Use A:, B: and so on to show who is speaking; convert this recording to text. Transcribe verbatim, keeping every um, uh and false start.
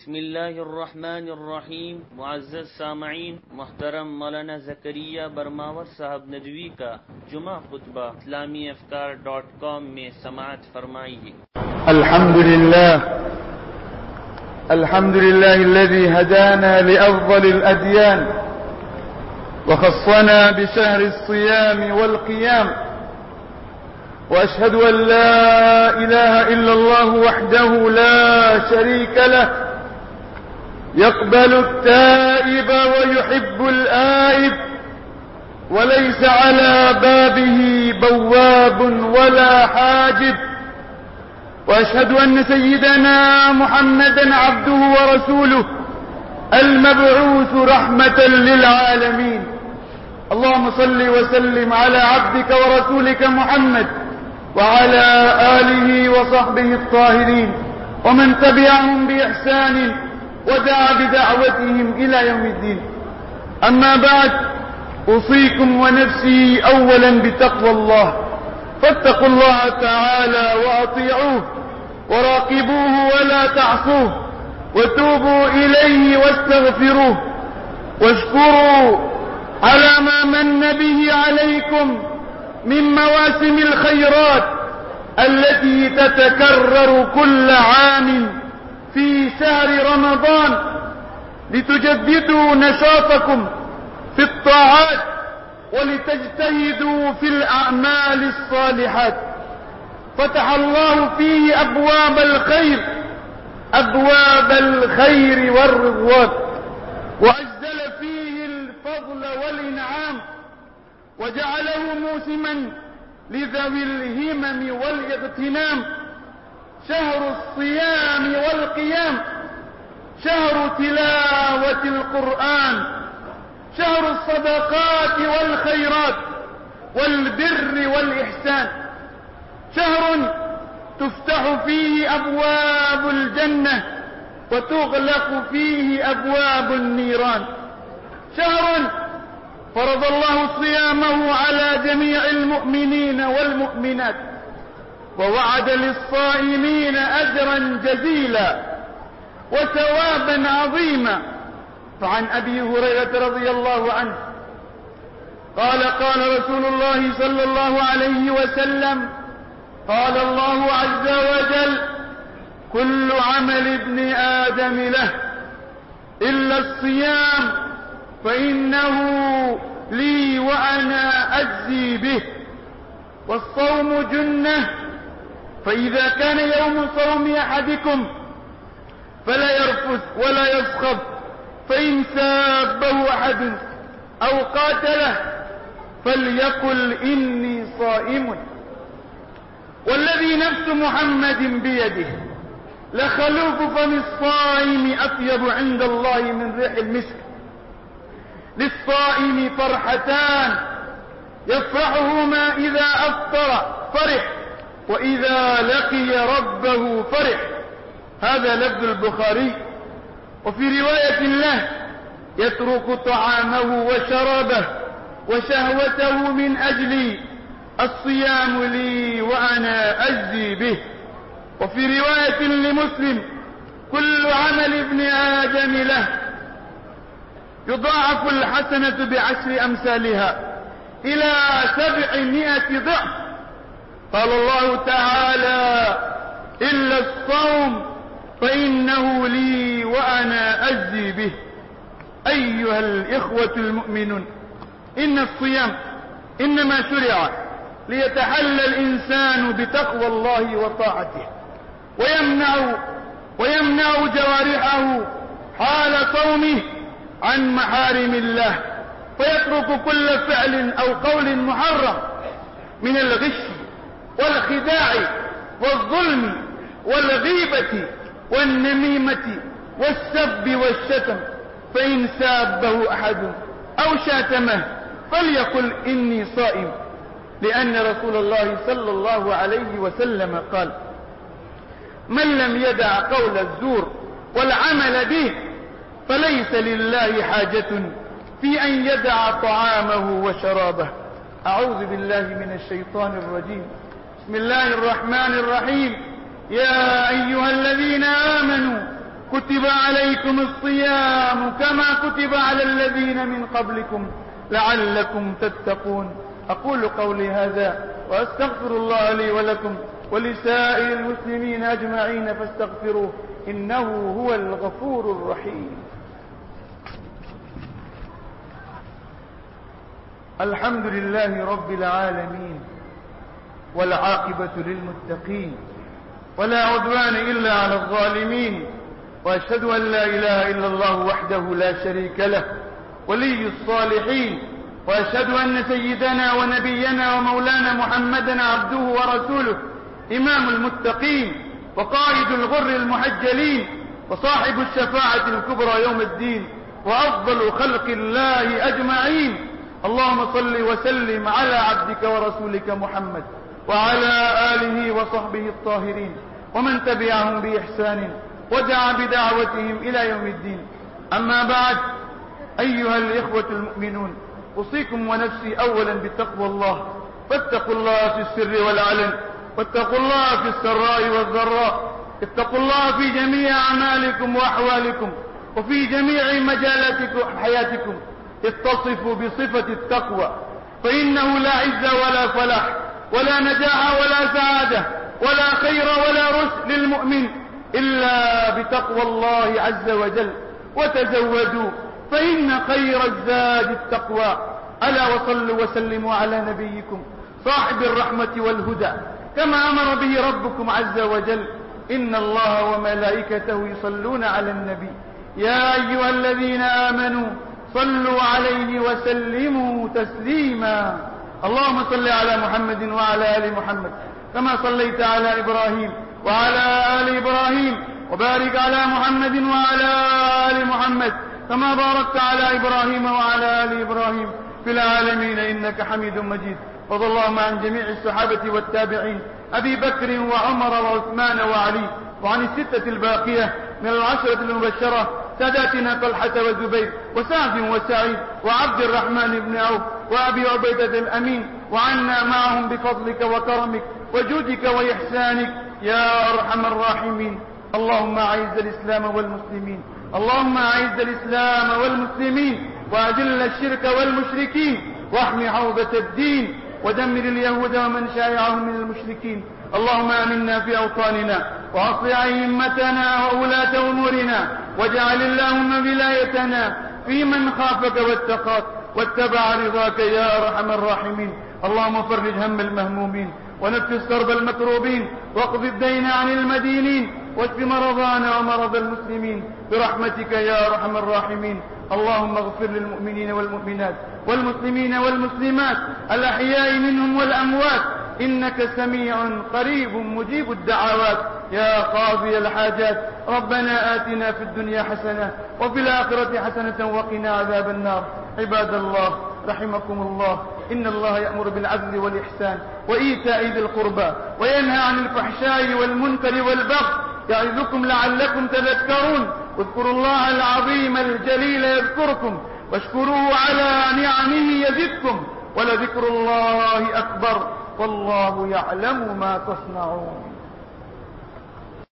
A: بسم الله الرحمن الرحیم. معزز سامعین، محترم مولانا زکریا برماور صاحب ندوی کا جمعہ خطبہ اسلامی افکار ڈاٹ کام میں سماعت فرمائیے.
B: الحمد لله الحمد لله الذي هدانا لأفضل الأديان وخصنا بشهر الصيام والقيام، وأشهد أن لا إله إلا الله وحده لا شريك له يقبل التائب ويحب الآئب، وليس على بابه بواب ولا حاجب، وأشهد أن سيدنا محمدا عبده ورسوله المبعوث رحمة للعالمين. اللهم صل وسلم على عبدك ورسولك محمد وعلى آله وصحبه الطاهرين ومن تبعهم بإحسان ودعا بدعوتهم إلى يوم الدين. أما بعد، أوصيكم ونفسي أولا بتقوى الله، فاتقوا الله تعالى وأطيعوه وراقبوه ولا تعصوه، وتوبوا إليه واستغفروه، واشكروا على ما من به عليكم من مواسم الخيرات التي تتكرر كل عام في شهر رمضان، لتجددوا نشاطكم في الطاعات ولتجتهدوا في الأعمال الصالحات. فتح الله فيه أبواب الخير أبواب الخير والرضوان، وعزل فيه الفضل والإنعام، وجعله موسما لذوي الهمم والاغتنام. شهر الصيام والقيام، شهر تلاوة القرآن، شهر الصدقات والخيرات والبر والإحسان، شهر تفتح فيه أبواب الجنة وتغلق فيه أبواب النيران، شهر فرض الله صيامه على جميع المؤمنين والمؤمنات، ووعد للصائمين أجرا جزيلا وثوابا عظيما. فعن أبي هريرة رضي الله عنه قال قال رسول الله صلى الله عليه وسلم: قال الله عز وجل: كل عمل ابن آدم له إلا الصيام فإنه لي وأنا أجزي به، والصوم جنة، فإذا كان يوم صوم أحدكم فلا يرفث ولا يصخب، فإن سابه أحد أو قاتله فليقل إني صائم. والذي نفس محمد بيده لخلوف فم الصائم أطيب عند الله من ريح المسك. للصائم فرحتان، يفرحهما إذا أفطر فرح، وإذا لقي ربه فرح. هذا لفظ البخاري. وفي رواية له: يترك طعامه وشرابه وشهوته من أجلي، الصيام لي وأنا أجزي به. وفي رواية لمسلم: كل عمل ابن آدم له يضاعف الحسنة بعشر أمثالها إلى سبعمائة ضعف. قال الله تعالى: إلا الصوم فإنه لي وأنا أجزي به. أيها الإخوة المؤمنون، إن الصيام إنما شرع ليتحلى الإنسان بتقوى الله وطاعته، ويمنع ويمنع جوارحه حال صومه عن محارم الله، فيترك كل فعل أو قول محرم من الغش والخداع والظلم والغيبة والنميمة والسب والشتم. فإن سابه أحد أو شاتمه فليقل إني صائم، لأن رسول الله صلى الله عليه وسلم قال: من لم يدع قول الزور والعمل به فليس لله حاجة في أن يدع طعامه وشرابه. أعوذ بالله من الشيطان الرجيم. بسم الله الرحمن الرحيم. يا أيها الذين آمنوا كتب عليكم الصيام كما كتب على الذين من قبلكم لعلكم تتقون. أقول قولي هذا وأستغفر الله لي ولكم ولسائر المسلمين أجمعين فاستغفروه إنه هو الغفور الرحيم. الحمد لله رب العالمين والعاقبة للمتقين ولا عدوان إلا على الظالمين، وأشهد أن لا إله إلا الله وحده لا شريك له ولي الصالحين، وأشهد أن سيدنا ونبينا ومولانا محمدا عبده ورسوله إمام المتقين وقائد الغر المحجلين وصاحب الشفاعة الكبرى يوم الدين وأفضل خلق الله أجمعين. اللهم صل وسلم على عبدك ورسولك محمد وعلى آله وصحبه الطاهرين ومن تبعهم بإحسان ودعا بدعوتهم إلى يوم الدين. أما بعد، أيها الإخوة المؤمنون، أوصيكم ونفسي أولا بتقوى الله، فاتقوا الله في السر والعلن، واتقوا الله في السراء والضراء، اتقوا الله في جميع أعمالكم وأحوالكم وفي جميع مجالات حياتكم. اتصفوا بصفة التقوى، فإنه لا عز ولا فلاح ولا نجاح ولا سعادة ولا خير ولا رشد للمؤمن إلا بتقوى الله عز وجل. وتزودوا فإن خير الزاد التقوى. ألا وصلوا وسلموا على نبيكم صاحب الرحمة والهدى كما أمر به ربكم عز وجل. إن الله وملائكته يصلون على النبي يا أيها الذين آمنوا صلوا عليه وسلموا تسليما. اللهم صل على محمد وعلى آل محمد كما صليت على إبراهيم وعلى آل إبراهيم، وبارك على محمد وعلى آل محمد كما باركت على إبراهيم وعلى آل إبراهيم في العالمين إنك حميد مجيد. وارض اللهم عن جميع الصحابة والتابعين أبي بكر وعمر وعثمان وعلي، وعن الستة الباقية من العشرة المبشرة ساداتنا طلحة وزبير وسعد وسعيد وعبد الرحمن بن عوف وأبي عبيدة الأمين، وعنا معهم بفضلك وكرمك وجودك وإحسانك يا أرحم الراحمين. اللهم أعز الإسلام والمسلمين، اللهم أعز الإسلام والمسلمين وأذل الشرك والمشركين واحمي حوزة الدين ودمر اليهود ومن شايعهم من المشركين. اللهم آمنا في أوطاننا وأصلح أئمتنا وولاة أمورنا، واجعل اللهم ولايتنا في من خافك واتقاك واتبع رضاك يا أرحم الراحمين. اللهم فرج هم المهمومين ونفس كرب المكروبين واقض الدين عن المدينين واشف مرضانا ومرضى المسلمين برحمتك يا أرحم الراحمين. اللهم اغفر للمؤمنين والمؤمنات والمسلمين والمسلمات الأحياء منهم والأموات إنك سميع قريب مجيب الدعوات يا قاضي الحاجات. ربنا آتنا في الدنيا حسنة وفي الآخرة حسنة وقنا عذاب النار. عباد الله رحمكم الله، إن الله يأمر بالعدل والإحسان وإيتاء ذي القربى وينهى عن الفحشاء والمنكر والبغي يعظكم لعلكم تذكرون. واذكروا الله العظيم الجليل يذكركم واشكروه على نعمه يزدكم ولذكر الله أكبر والله يعلم ما تصنعون.